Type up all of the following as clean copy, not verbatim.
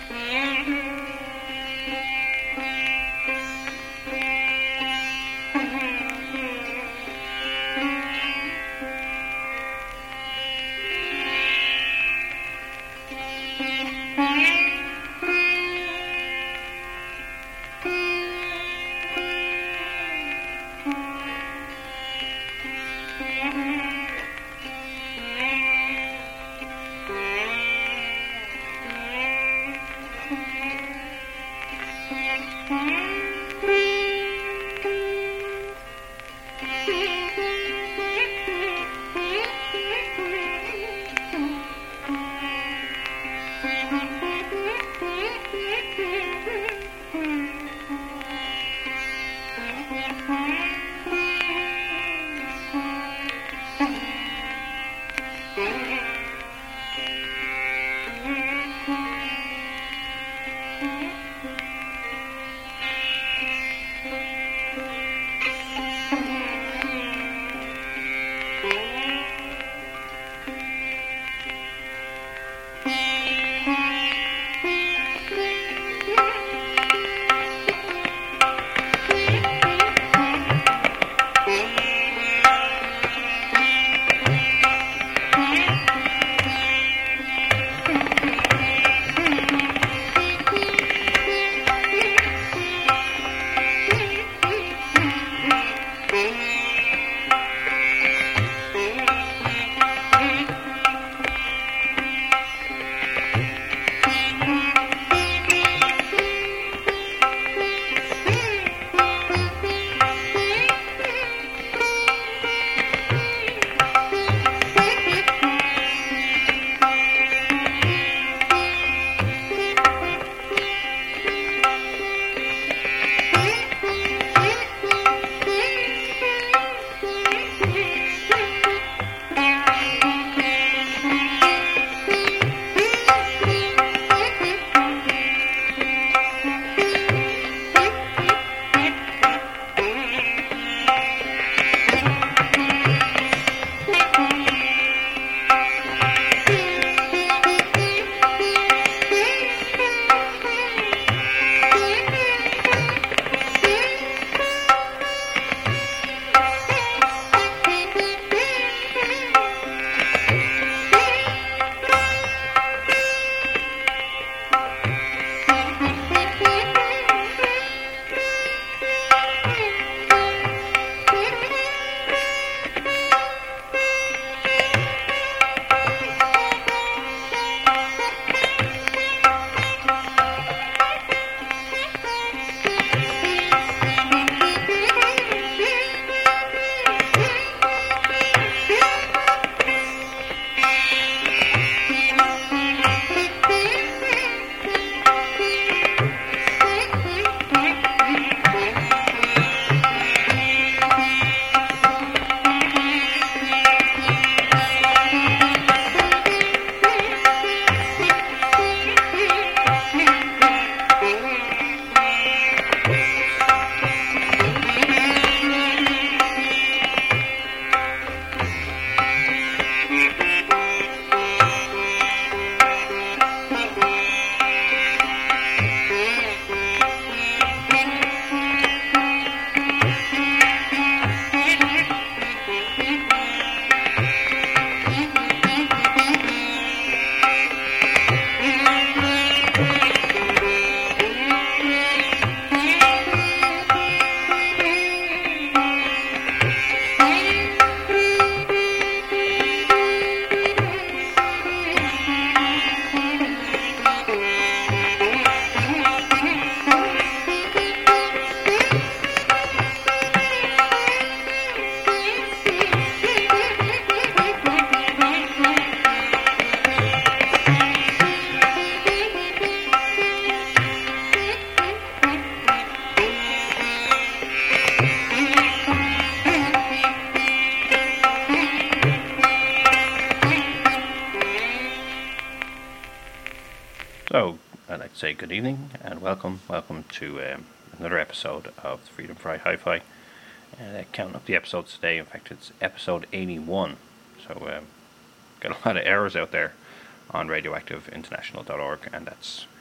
So, I'd like to say good evening and welcome to another episode of the Freedom Fry Hi-Fi. Counting up the episodes today, in fact it's episode 81, so got a lot of errors out there on radioactiveinternational.org, and that's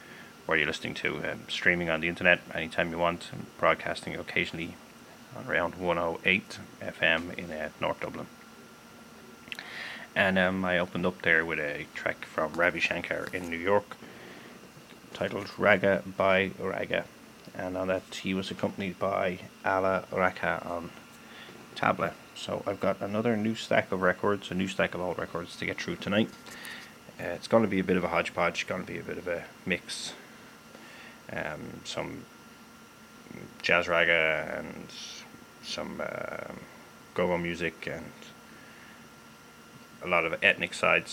where you're listening to, streaming on the internet anytime you want, and broadcasting occasionally on around 108 FM in North Dublin. And I opened up there with a track from Ravi Shankar in New York, titled Raga by Raga, and on that he was accompanied by Ala Raka on tabla. So I've got another new stack of records, a new stack of old records to get through tonight. It's going to be a bit of a hodgepodge, going to be a bit of a mix. Some jazz raga and some go-go music and a lot of ethnic sides.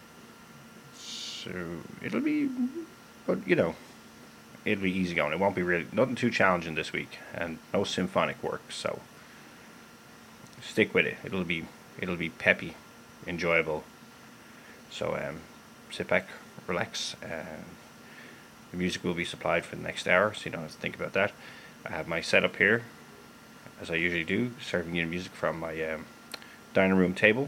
So it'll be, but it'll be easy going. It won't be really nothing too challenging this week, and no symphonic work. So stick with it. It'll be peppy, enjoyable. So sit back, relax. The music will be supplied for the next hour, so you don't have to think about that. I have my setup here, as I usually do, serving you music from my dining room table,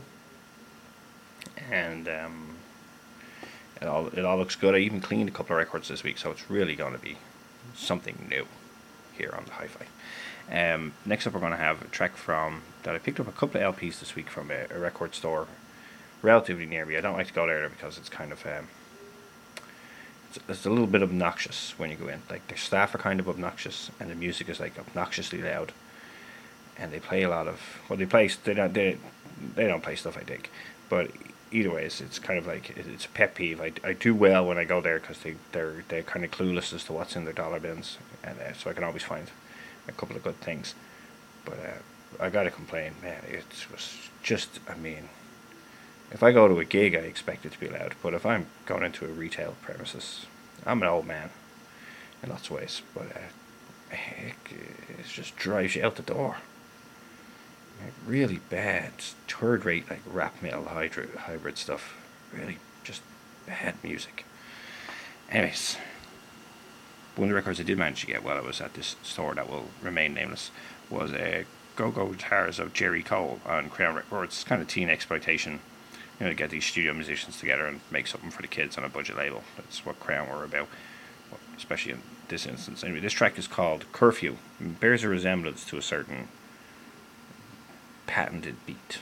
and it all looks good. I even cleaned a couple of records this week, so it's really going to be something new here on the Hi-Fi. Next up, we're going to have a track that I picked up a couple of LPs this week from a record store relatively near me. I don't like to go there because it's kind of it's a little bit obnoxious when you go in. Like, their staff are kind of obnoxious, and the music is like obnoxiously loud. And they play a lot of they don't play stuff I dig, but either way, it's kind of like it's a pet peeve. I do well when I go there because they're kind of clueless as to what's in their dollar bins, and so I can always find a couple of good things. But I gotta complain, man. It was just, I mean, if I go to a gig, I expect it to be loud. But if I'm going into a retail premises, I'm an old man in lots of ways, but it just drives you out the door. Really bad, third-rate, like rap metal hybrid stuff. Really just bad music. Anyways, one of the records I did manage to get while I was at this store that will remain nameless was a Go-Go Guitars of Jerry Cole on Crown Records. It's kind of teen exploitation. Get these studio musicians together and make something for the kids on a budget label. That's what Crown were about, especially in this instance. Anyway, this track is called Curfew. It bears a resemblance to a certain patented beat.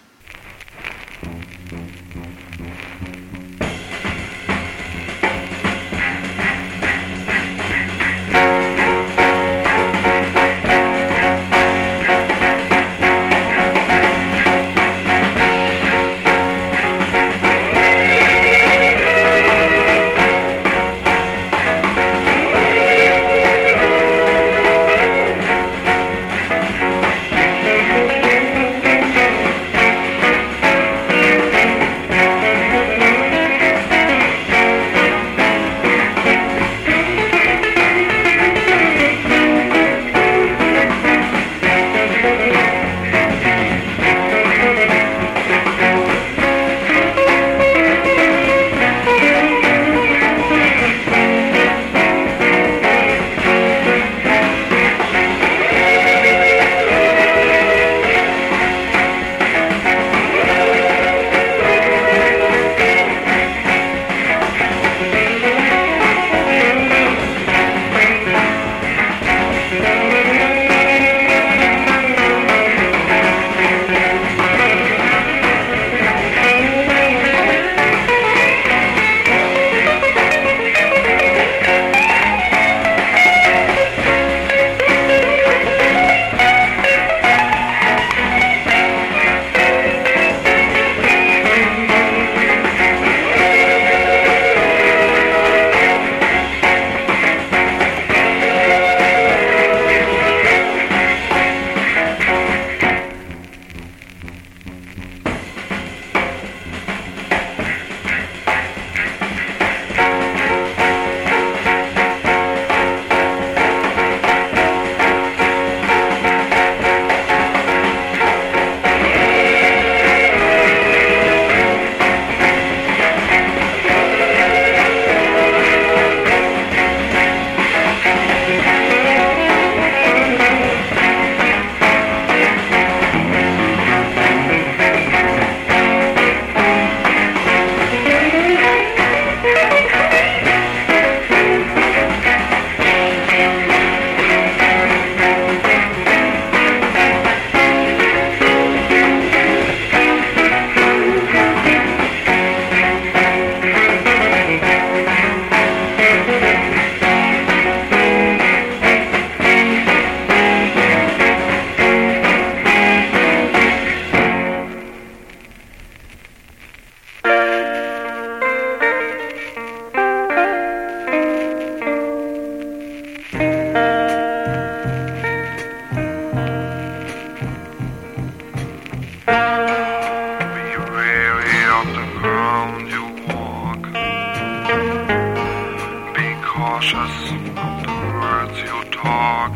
cautious of the words you talk.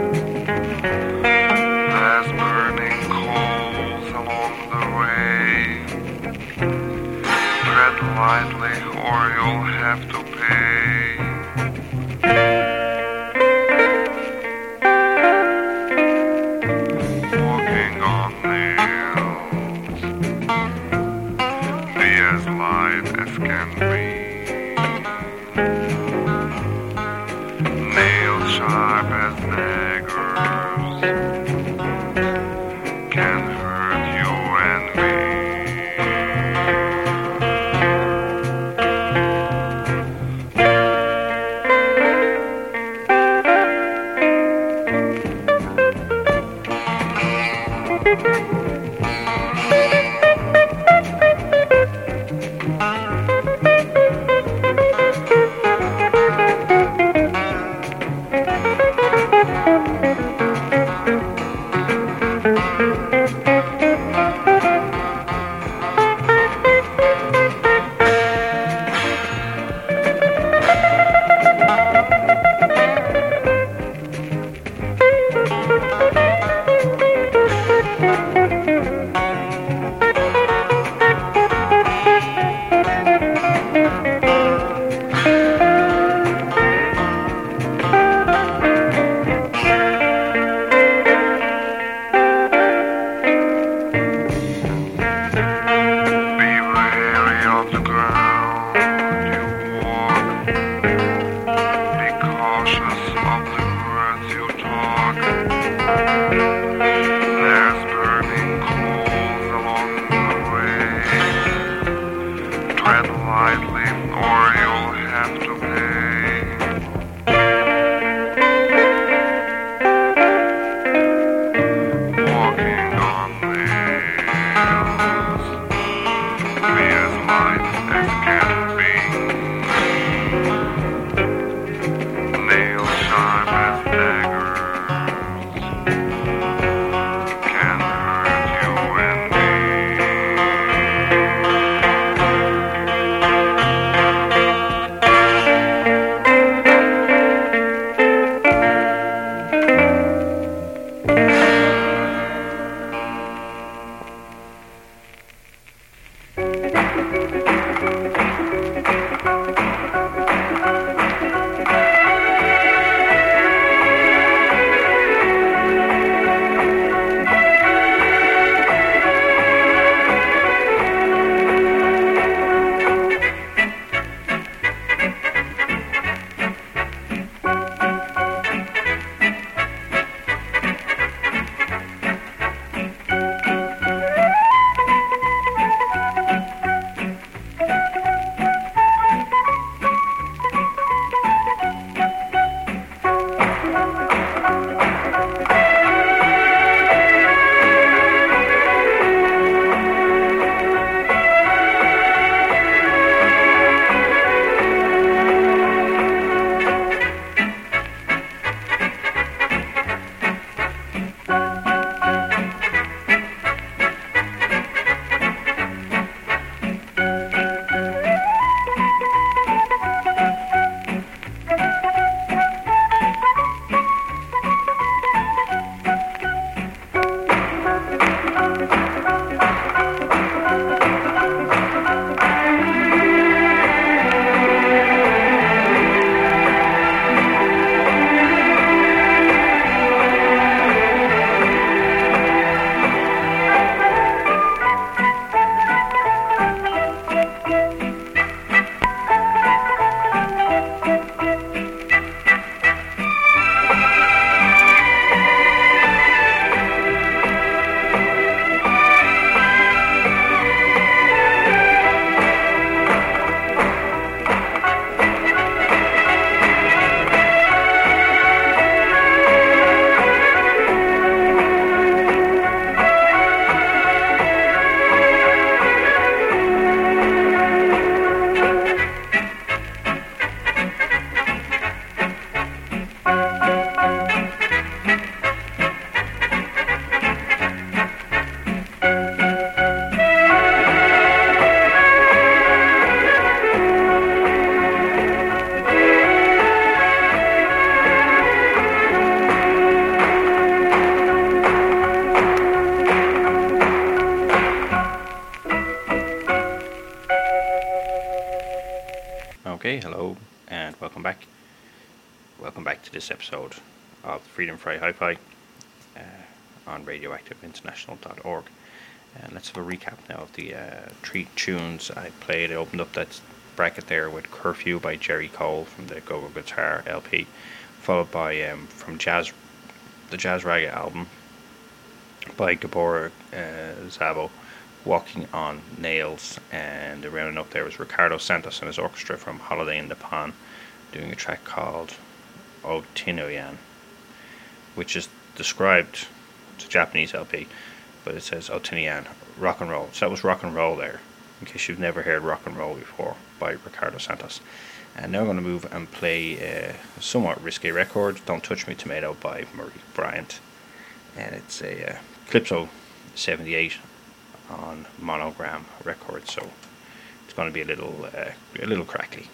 There's burning coals along the way. Tread lightly or you'll have to pay. Walking on nails, be as light as can be. Nails sharp as daggers. and welcome back. Welcome back to this episode of Freedom Fry Hi-Fi on radioactiveinternational.org. And let's have a recap now of the 3 tunes I played. I opened up that bracket there with Curfew by Jerry Cole from the Go-Go Guitar LP, followed by from the Jazz Raga album by Gabor Szabo, Walking on Nails, and rounding up there was Ricardo Santos and his orchestra from Holiday in the Pan doing a track called Otinoyan, which is described, it's a Japanese LP, but it says Otinoyan, rock and roll. So that was rock and roll there, in case you've never heard rock and roll before, by Ricardo Santos. And now I'm going to move and play a somewhat risque record, Don't Touch Me Tomato by Murray Bryant. And it's a Calypso 78 on Monogram Records, so it's going to be a little crackly.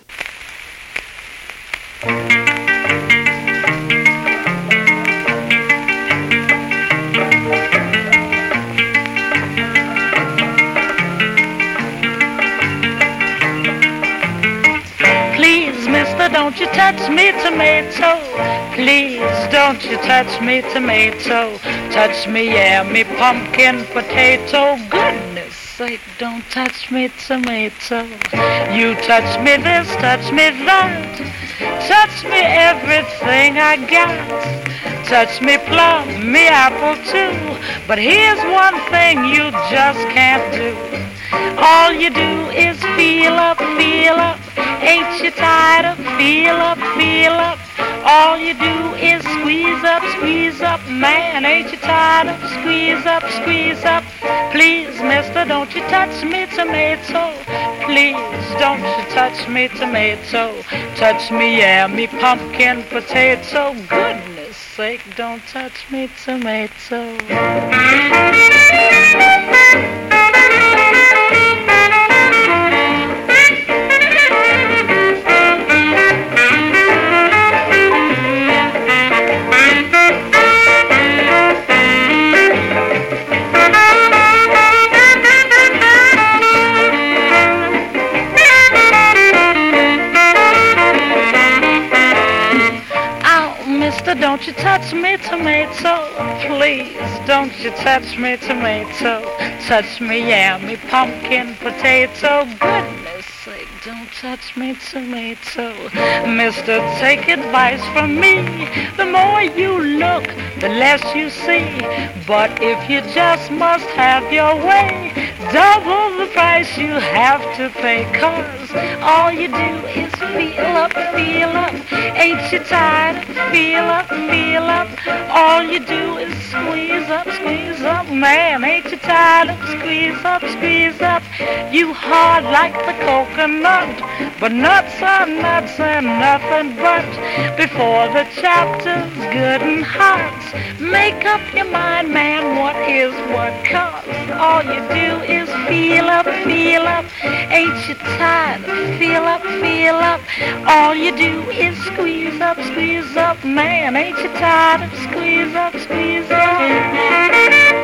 Please, mister, don't you touch me, tomato. Please, don't you touch me, tomato. Touch me, yeah, me pumpkin potato. Goodness sake, don't touch me, tomato. You touch me this, touch me that. Touch me everything I got. Touch me plum, me apple too. But here's one thing you just can't do. All you do is feel up, feel up. Ain't you tired of feel up, feel up? All you do is squeeze up, man. Ain't you tired of squeeze up, squeeze up? Please, mister, don't you touch me, tomato. Please, don't you touch me, tomato. Touch me, yeah, me pumpkin potato. Goodness sake, don't touch me, tomato. Don't you touch me, tomato. Please, don't you touch me, tomato. Touch me, yeah, me pumpkin potato. Goodness sake, don't touch me, tomato. Mister, take advice from me. The more you look, the less you see. But if you just must have your way, double the price you have to pay. 'Cause all you do is feel up, feel up. Ain't you tired of feel up, feel up? All you do is squeeze up, man. Ain't you tired of squeeze up, squeeze up? You hard like the coconut, but nuts are nuts and nothing but. Before the chapter's good and hot, make up your mind, man, what is what? 'Cause all you do is feel up, feel up. Ain't you tired of feel up, feel up? All you do is squeeze up, man. Ain't you tired of squeeze up, squeeze up?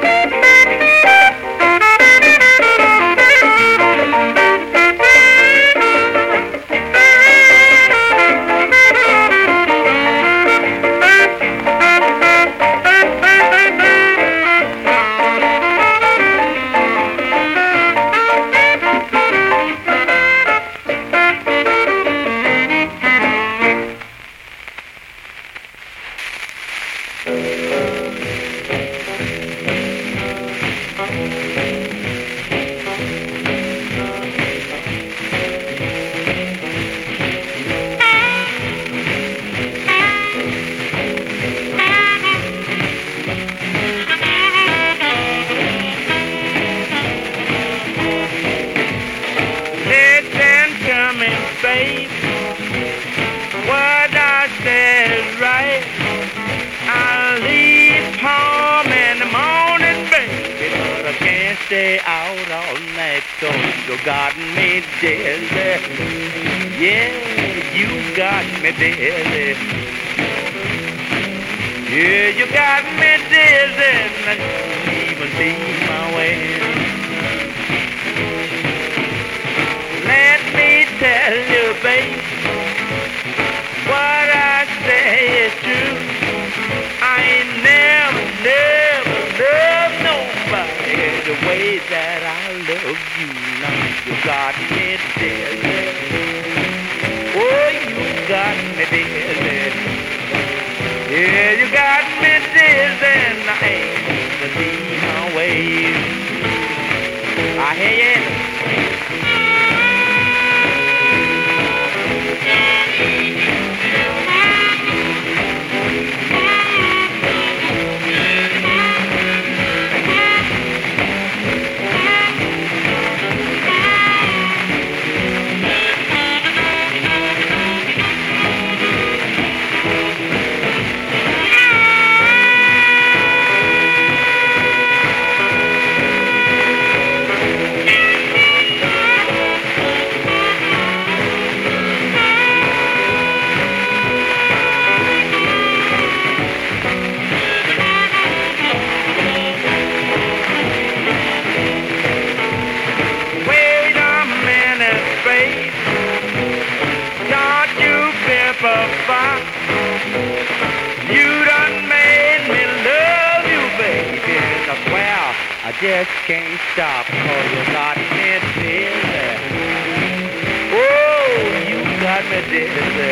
Stay out all night, 'cause you got me dizzy. Yeah, you got me dizzy. Yeah, you got me dizzy, and I can't even see my way. Let me tell you, babe, got me dizzy. Yeah, you got me dizzy, and I ain't gonna leave my way. I hear you. I just can't stop, 'cause you got me dizzy. Oh, you got me dizzy.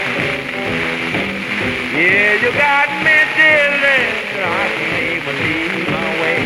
Yeah, you got me dizzy. I can't even leave my way.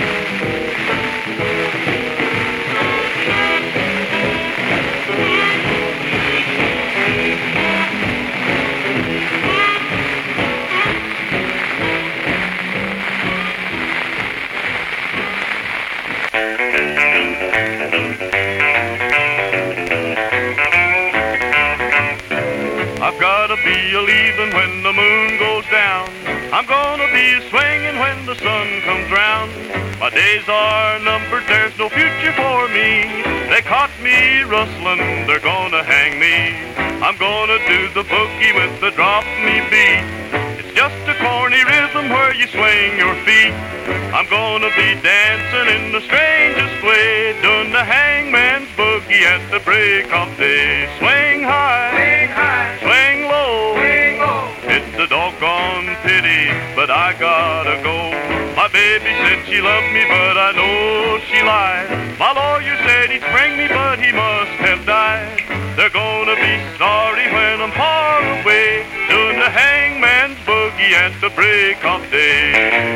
I've gotta be a-leaving when the moon goes down. I'm gonna be a-swinging when the sun comes round. My days are numbered, there's no future for me. They caught me rustling, they're gonna hang me. I'm gonna do the boogie with the drop-me beat. It's just a corny rhythm where you swing your feet. I'm gonna be dancing in the strangest way, doing the hangman's boogie at the break of day. Swing high, swing low, it's a doggone pity, but I gotta go. My baby said she loved me, but I know she lied. My lawyer said he'd spring me, but he must have died. They're gonna be sorry when I'm far away, doing the hangman's boogie at the break of day.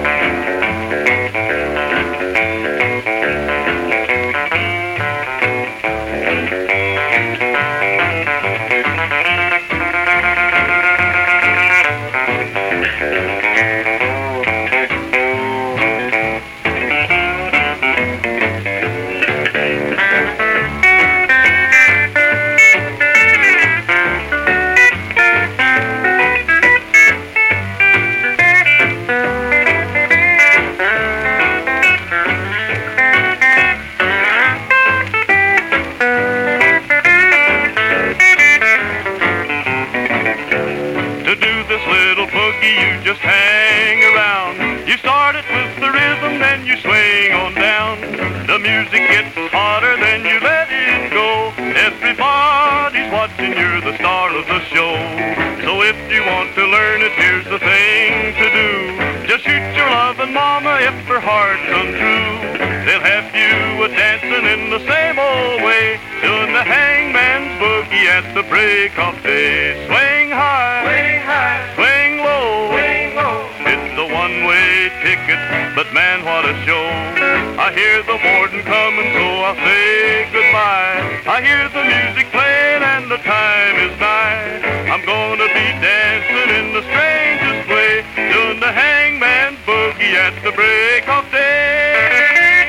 The break of day. Swing high, swing low, it's a one-way ticket, but man, what a show. I hear the warden coming, so I'll say goodbye. I hear the music playing and the time is nigh. I'm gonna be dancing in the strangest way, doing the hangman's boogie at the break of day.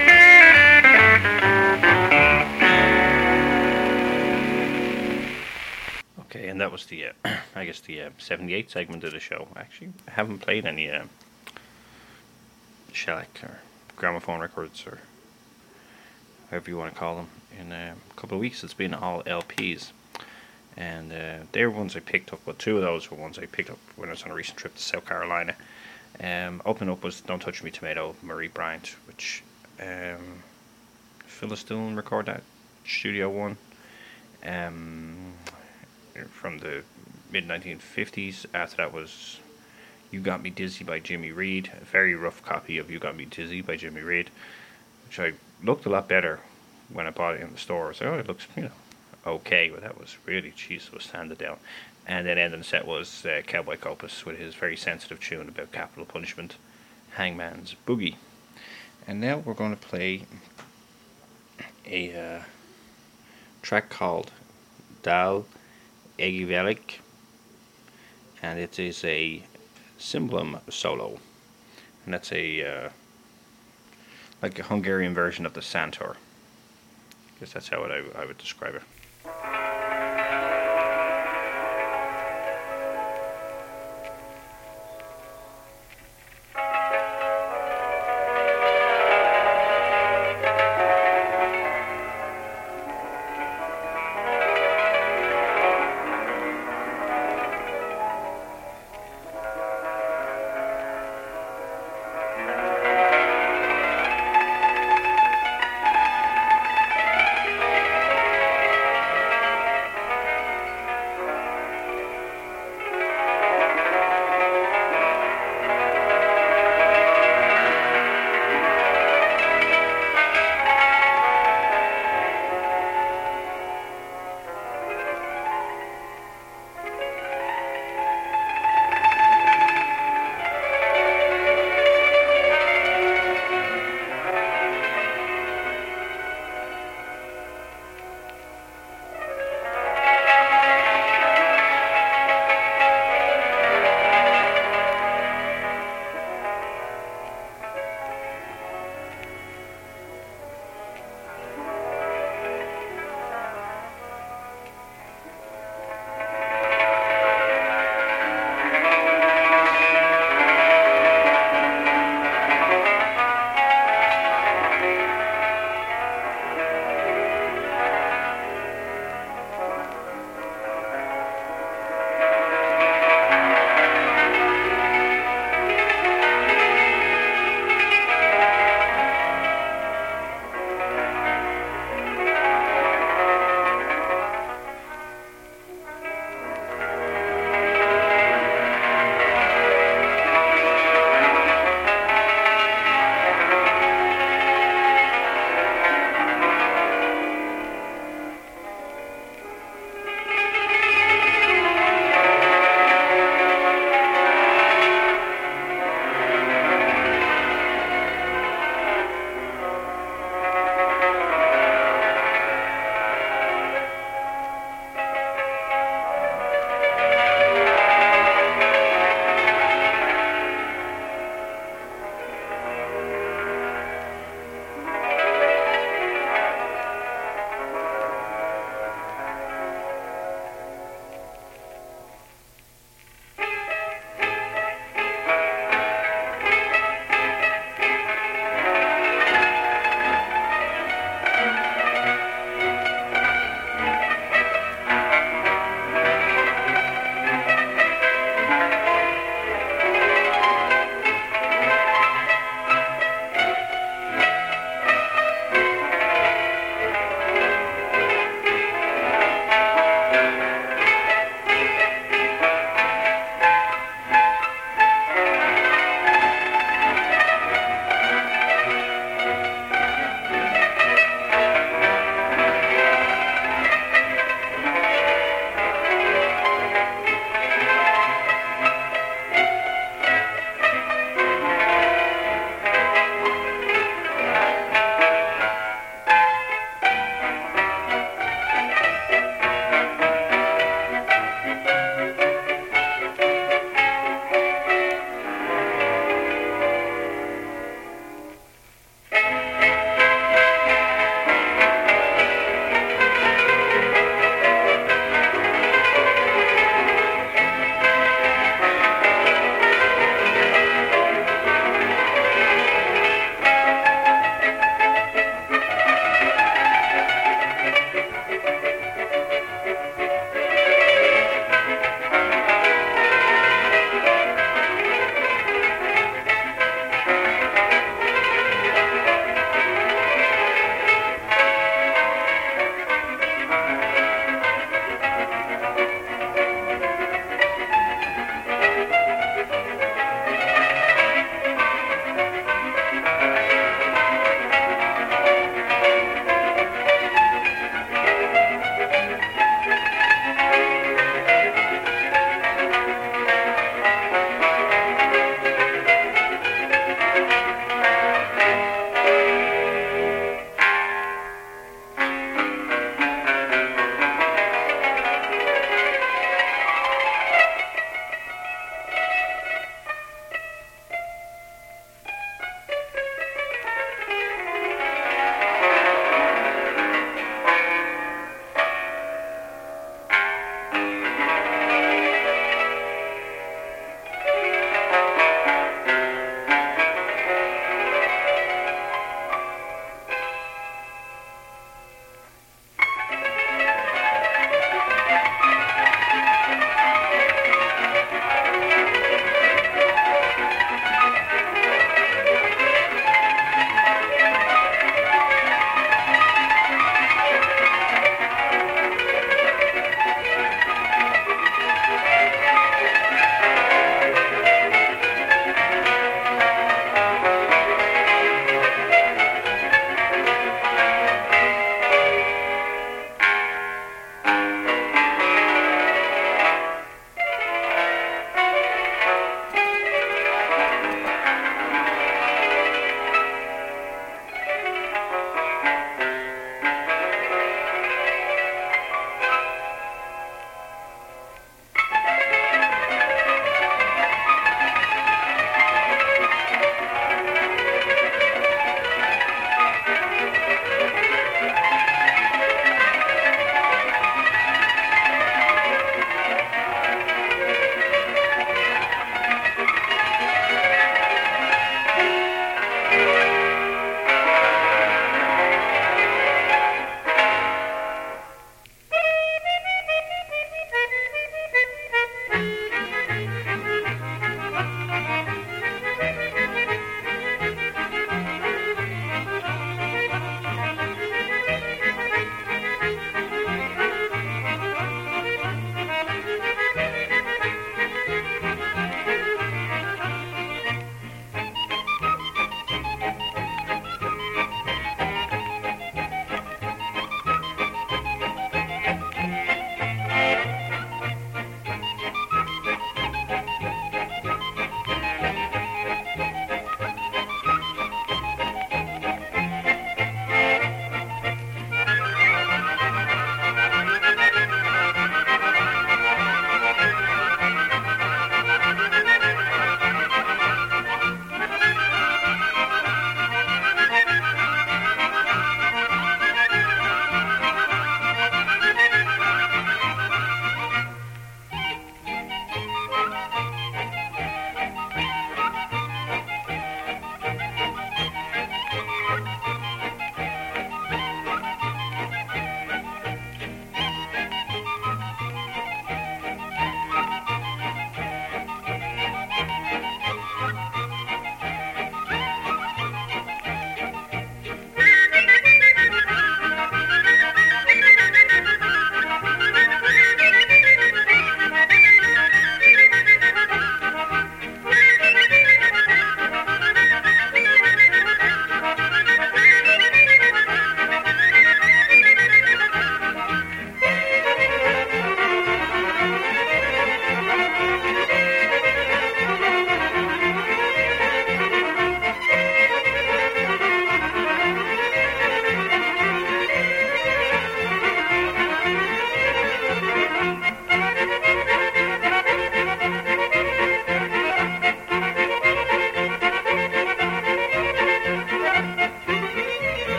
Okay, and that was the, I guess the 78 segment of the show. Actually, I haven't played any shellac or gramophone records or however you want to call them in a couple of weeks. It's been all LPs, and they were ones I picked up. Well, two of those were ones I picked up when I was on a recent trip to South Carolina. Opening up was Don't Touch Me Tomato, Marie Bryant, which Phyllis Dillon recorded that, Studio One. From the mid-1950s. After that was You Got Me Dizzy by Jimmy Reed, a very rough copy of You Got Me Dizzy by Jimmy Reed, which I looked a lot better when I bought it in the store. So it looks, okay, but that was really, jeez, was handed down. And then ending the set was Cowboy Copas with his very sensitive tune about capital punishment, Hangman's Boogie. And now we're going to play a track called Dal Egivelik, and it is a Cymbalum solo, and that's a like a Hungarian version of the Santor. I guess that's how I would describe it.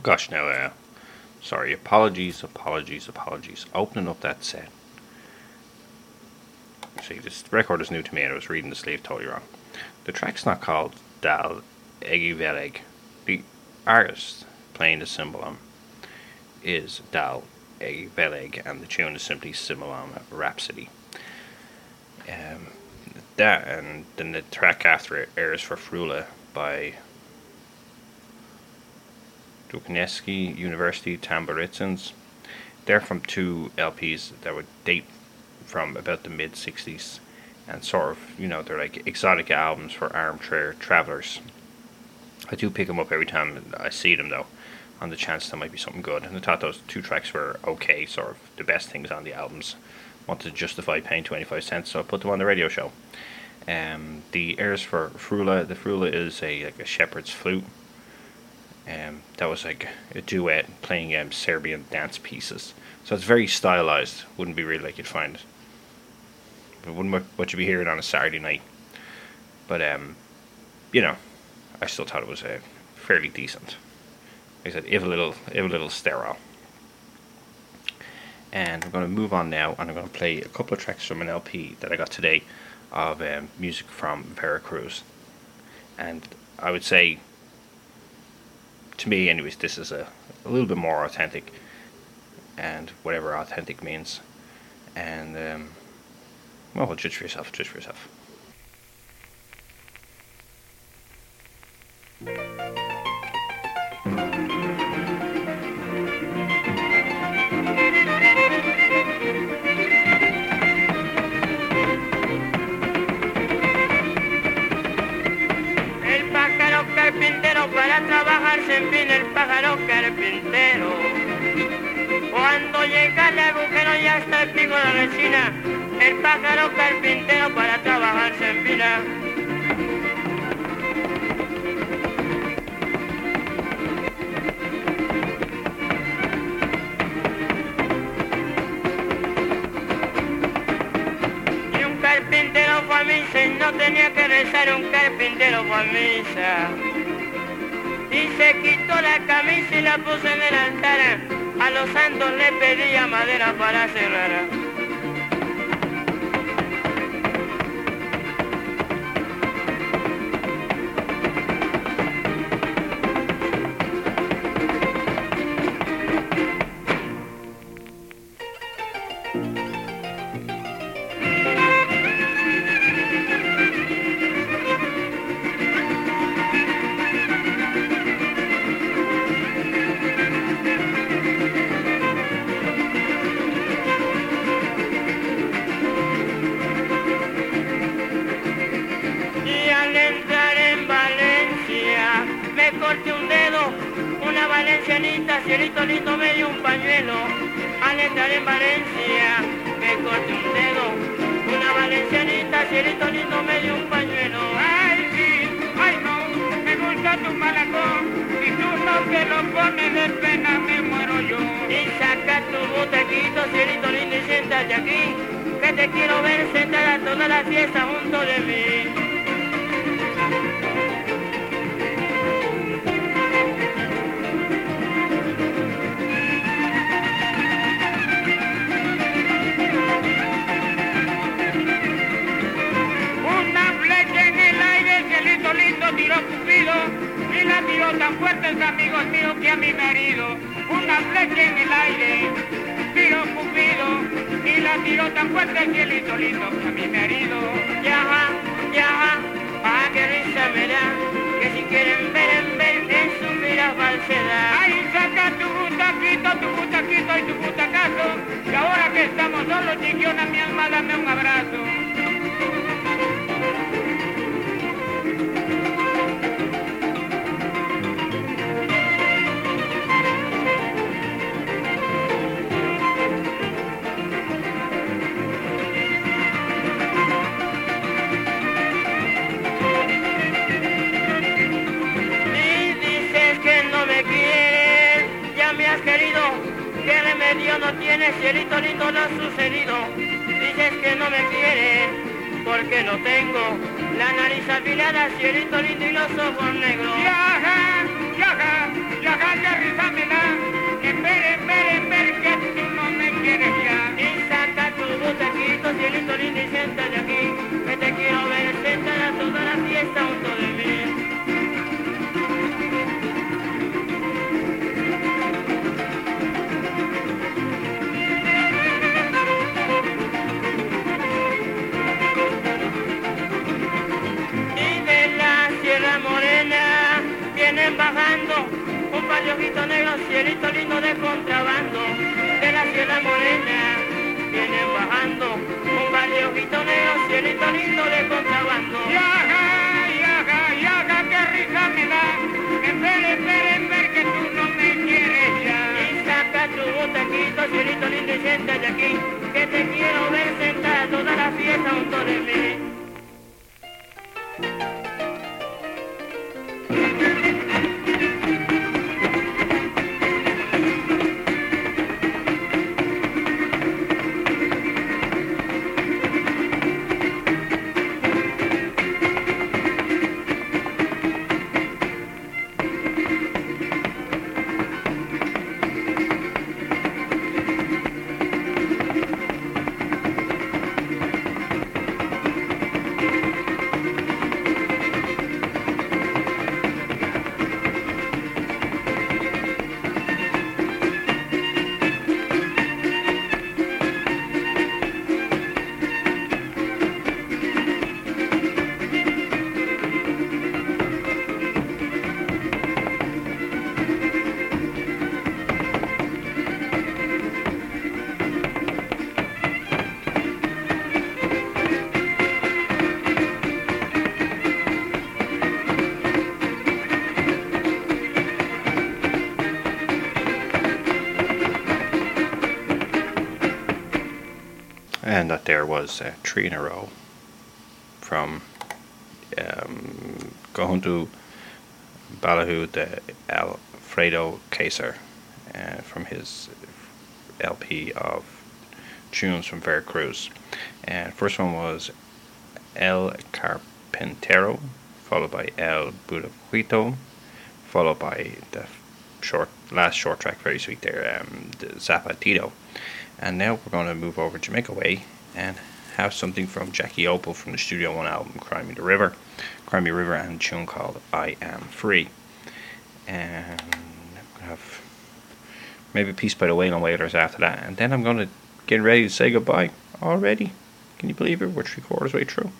gosh, now, sorry, apologies. Opening up that set. See, this record is new to me and I was reading the sleeve totally wrong. The track's not called Dal Egi Veleg. The artist playing the cymbalum is Dal Egi Veleg and the tune is simply Cymbalum Rhapsody. That and then the track after it, Airs for Frula by Dukneski University Tamburitsins. They're from two LPs that would date from about the mid 60s and sort of, they're like exotic albums for armchair travelers. I do pick them up every time I see them though, on the chance there might be something good, and I thought those two tracks were okay, sort of the best things on the albums. Wanted to justify paying 25 cents, so I put them on the radio show. The Airs for Frula, the Frula is a shepherd's flute. That was like a duet playing Serbian dance pieces. So it's very stylized. Wouldn't be really like you'd find it. It wouldn't what you'd be hearing on a Saturday night. But I still thought it was fairly decent. Like I said, if a little sterile. And I'm going to move on now, and I'm going to play a couple of tracks from an LP that I got today of music from Veracruz. And I would say, to me anyways, this is a little bit more authentic, and whatever authentic means. And well, judge for yourself. El pájaro carpintero, para trabajar se empina el pájaro carpintero. Cuando llega el agujero ya está el pico de la resina. El pájaro carpintero para trabajar se empina. Y un carpintero fue a misa y no tenía que rezar, un carpintero fue a misa. Y se quitó la camisa y la puso en el altar. A los santos le pedía madera para cerrar. Corté un dedo, una valencianita, cielito lindo me dio un pañuelo. Al entrar en Valencia, me corté un dedo, una valencianita, cielito lindo me dio un pañuelo. Ay, sí, ay no, me gusta tu malacón, y tú no que lo pones de pena me muero yo. Y saca tu botequito, cielito lindo, y siéntate aquí, que te quiero ver sentada toda la fiesta junto de mí. Tiró Cupido y la tiró tan fuerte el amigo mío que a mi marido. Una flecha en el aire, tiró Cupido y la tiró tan fuerte el cielito lindo que a mi marido. Ya, qué risa me da, que si quieren ver en su mira falsedad. Ay, saca tu butaquito y tu butacazo, y ahora que estamos solos, chiquiona, mi alma, dame un abrazo. ¿Qué remedio no tienes, cielito lindo, no ha sucedido? Dices que no me quieres, porque no tengo la nariz afilada, cielito lindo, y los ojos negros. yaga, aterrízamela. Ver que tú no me quieres ya. Y saca tu botequito, cielito lindo y siéntate aquí, que te quiero ver sentada toda la fiesta junto de mí. Y de la Sierra Morena vienen bajando un par de ojitos negros, cielito lindo de contrabando. De la Sierra Morena vienen bajando un par de ojitos negros, cielito lindo de contrabando. Yaga, aterrízamela. Ver que tú no me quieres ya. Y saca tu botequito, cielito lindo y siéntate aquí, que te quiero ver sentada toda la fiesta junto de mí. And that there was 3 in a row from going to Ballyhoo, the Alfredo Kaiser, from his LP of tunes from Veracruz. And first one was El Carpintero, followed by El Budaquito, followed by the last short track, very sweet there, the Zapatito. And now we're going to move over Jamaica way and have something from Jackie Opel from the Studio One album, Cry Me River, and a tune called I Am Free. And I'm going to have maybe Peace by the Wailing Wailers after that, and then I'm going to get ready to say goodbye already. Can you believe it? We're 3/4 way through.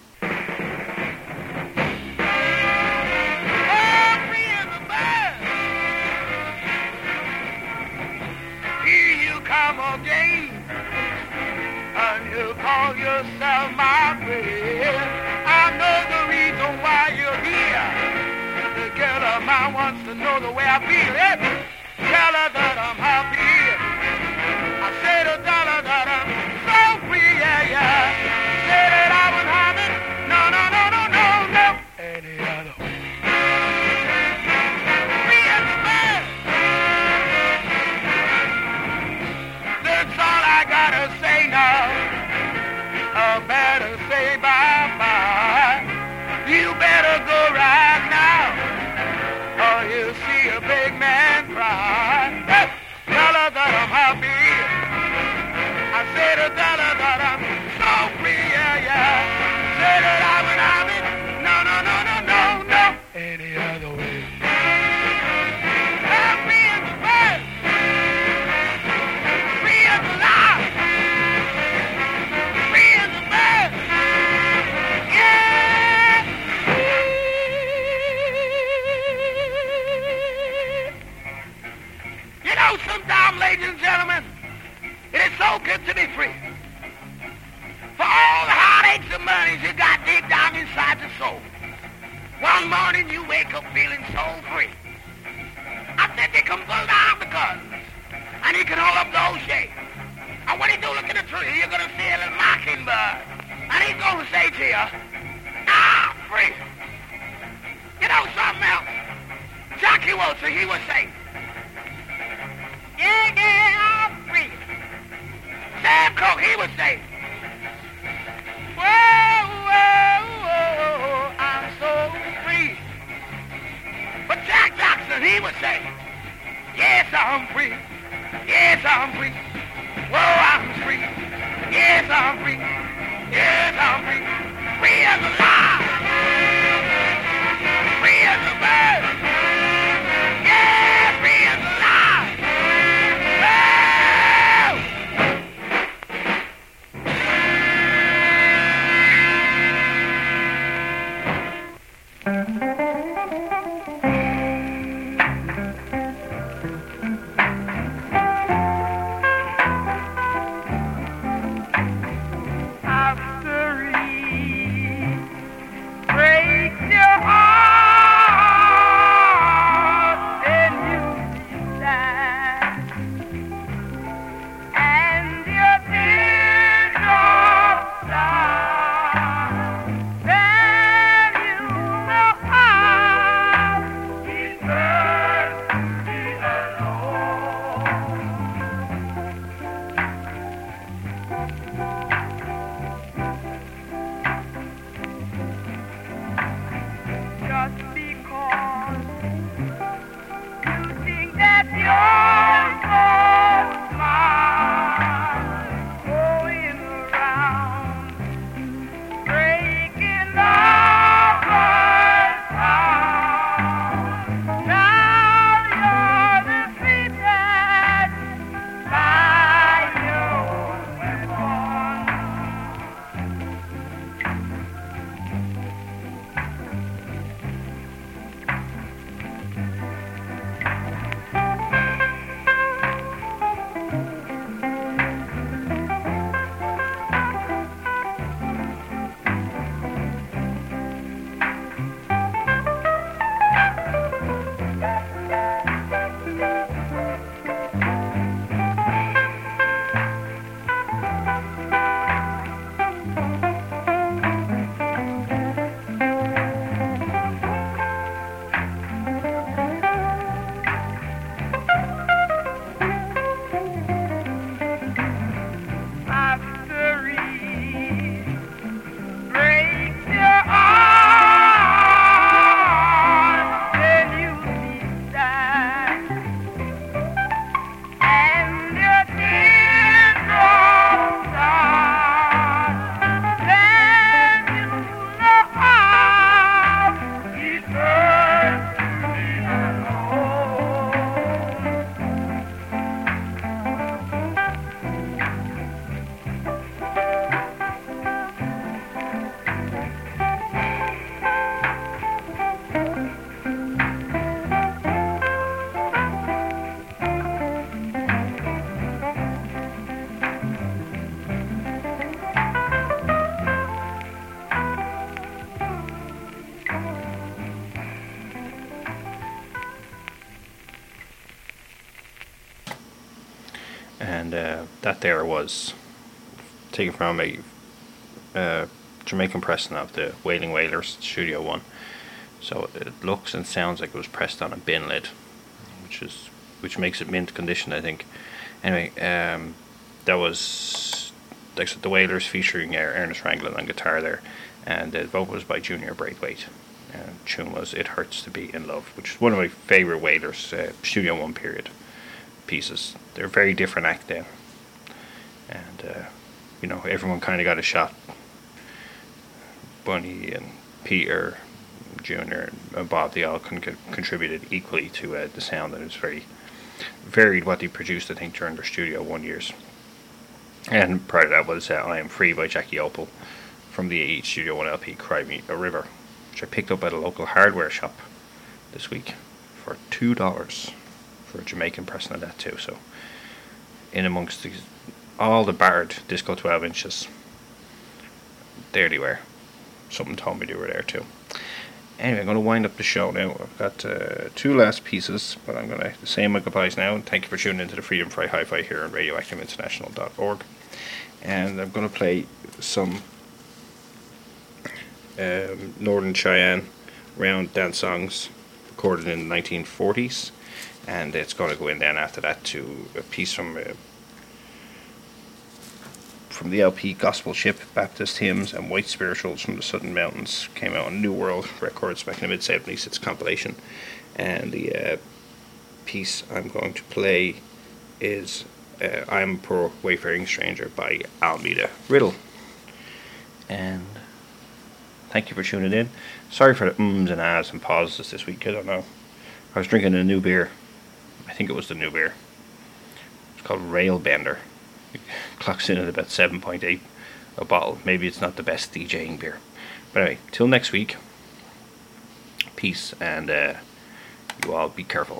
Call yourself my friend. I know the reason why you're here. The girl of mine wants to know the way I feel. Tell her that I'm happy. I say to tell her that I'm so free, yeah. Say that I would have it. No. Any other way. Free as a man. That's all I gotta say now. I better say bye-bye. You better go right now, or you'll see a big man cry. Hey, tell her that I'm happy. I said to tell her that I'm so free, yeah. Say that I would have it. No. Any other way. Happy as a bird. Free as a lion. Sometimes, ladies and gentlemen, it is so good to be free. For all the heartaches and burdens you got deep down inside your soul. One morning you wake up feeling so free. I said you can pull down the curtains and you can hold up those shades. And when you do look in the tree, you're going to see a little mockingbird. And he's going to say to you, I'm free. You know something else? Jackie Wilson, he would say, yeah, I'm free. Sam Cooke, he would say, whoa, I'm so free. But Jack Jackson, that there was taken from a Jamaican pressing of the Wailing Wailers Studio 1. So it looks and sounds like it was pressed on a bin lid, which makes it mint condition, I think. Anyway, that was like the Wailers featuring Ernest Ranglin on guitar there, and the vocal was by Junior Braithwaite. Tune was "It Hurts to Be in Love," which is one of my favourite Wailers Studio 1 period pieces. They're a very different act then, and everyone kind of got a shot. Bunny and Peter, Junior and Bob, they all contributed equally to the sound, and it was very varied what they produced, I think, during their Studio 1 years. And prior to that was "I Am Free" by Jackie Opel from the Studio 1 LP "Cry Me a River," which I picked up at a local hardware shop this week for $2 for a Jamaican pressing of that too. So in amongst all the battered Disco 12 inches, there they were. Something told me they were there too. Anyway, I'm going to wind up the show now. I've got 2 last pieces, but I'm going to say my goodbyes now. And thank you for tuning into the Freedom Fry Hi-Fi here on RadioActiveInternational.org. And I'm going to play some Northern Cheyenne round dance songs recorded in the 1940s, and it's going to go in then after that to a piece from the LP Gospel Ship, Baptist Hymns and White Spirituals from the Southern Mountains. Came out on New World Records back in the mid-70s. It's a compilation, and the piece I'm going to play is I'm a Poor Wayfaring Stranger by Almeda Riddle. And thank you for tuning in. Sorry for the ums and ahs and pauses this week. I don't know. I was drinking a new beer. I think it was the new beer. It's called Railbender. It clocks in at about 7.8 a bottle. Maybe it's not the best DJing beer. But anyway, till next week. Peace, and you all be careful.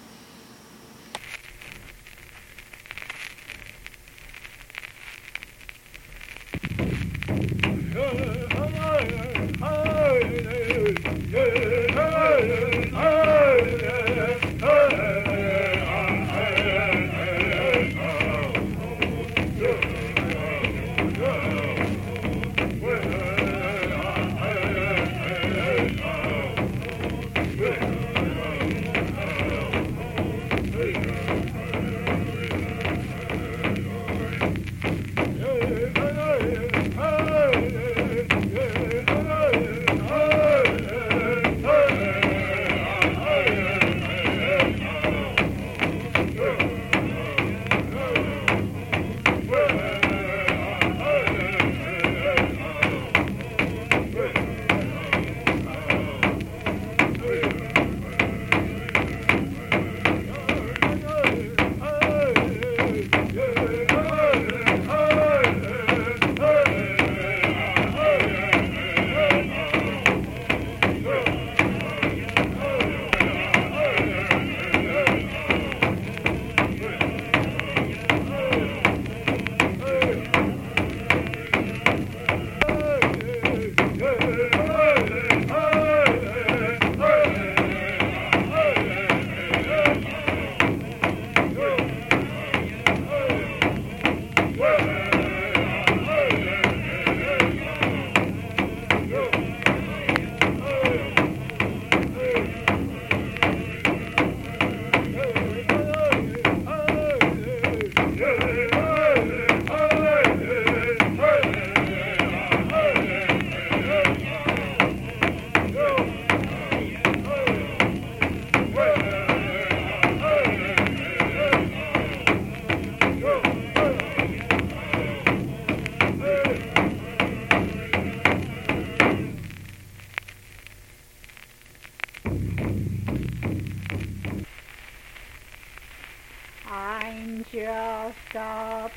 I'm just a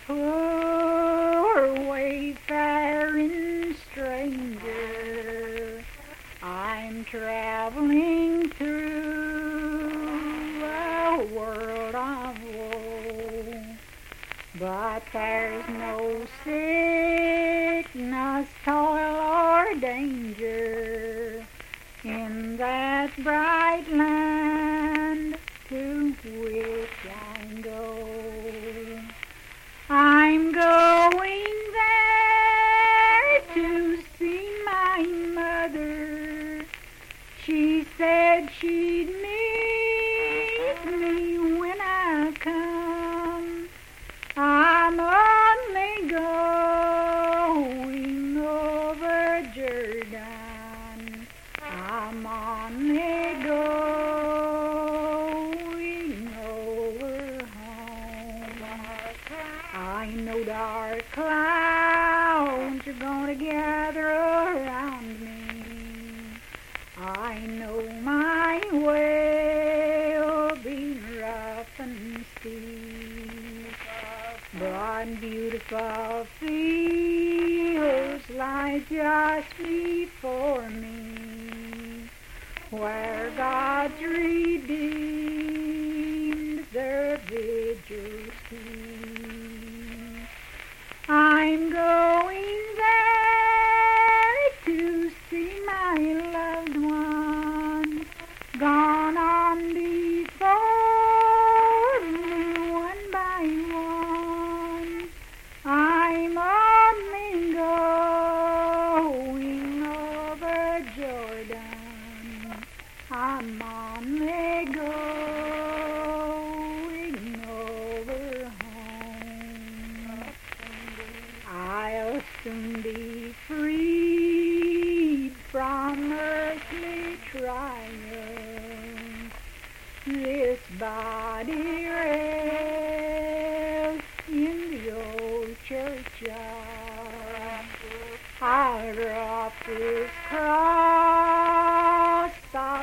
poor wayfaring stranger. I'm traveling through a world of woe, but there's no sickness, toil, or danger in that bright land to which I go. the Jordan. I'm on the going over home. I know dark clouds are gonna gather around me. I know my way'll be rough and steep. Broad, beautiful fields lie just before me, where God's redeemed their vigils keep. I'm going there to see my loved one, gone on before me one by one. I'm only going over Jordan. I'm only going over home. I'll soon be freed from earthly trials. This body rests in the old churchyard. I'll drop this cross of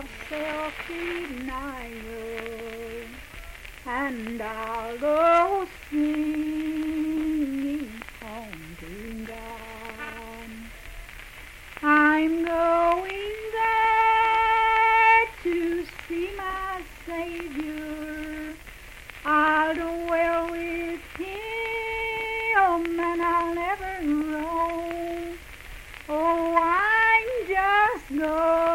self-denial, and I'll go singing home to God. I'm going there to see my Savior. I'll dwell with Him and I'll never roam. Oh, I'm just going